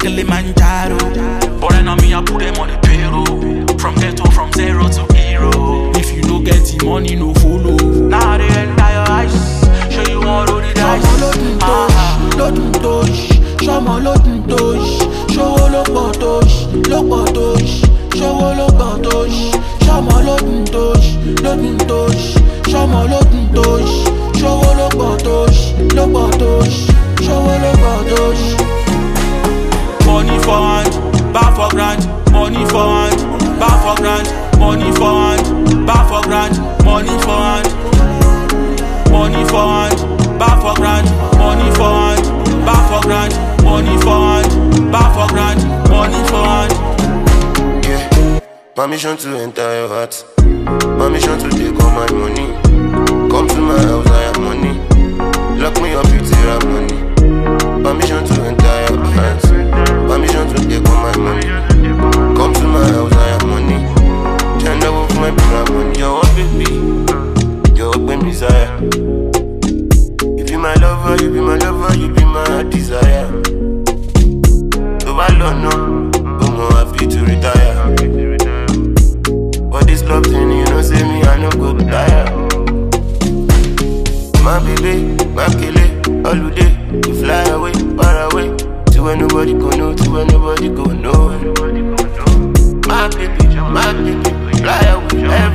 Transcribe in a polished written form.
Kilimanjaro. But I know me, I put them on the payroll. From ghetto, from zero to hero. If you no get the money, no follow. Now they enter your eyes. Show you all the dice. Lodun tosh, Shama lodun tosh, show lopo tosh, show lopo tosh, Shama lodun tosh, Shama lodun tosh, show lopo tosh, show lopo tosh. Money for hand, back for grand. Money for hand, back for grand. Money for hand, back for grand. Money for hand, money for hand, back for grand. Money for hand, back for grand. Money for hand, back for grand. Money for hand. Yeah, permission to enter your heart. Permission to take all my money. Come to my house, I have money. Lock me up, you have money. Permission to enter your heart. Permission to take all my money. Come to my house, I have money. Turn over for my people money. You're up baby, you're open desire. You be my lover, you be my lover, you be my desire. So I don't know, but more happy to retire. But this love thing, you know, say me, I no go tire. My baby, my killer, all day, you fly away, far away. To where nobody go know, to where nobody go know. My baby, fly away.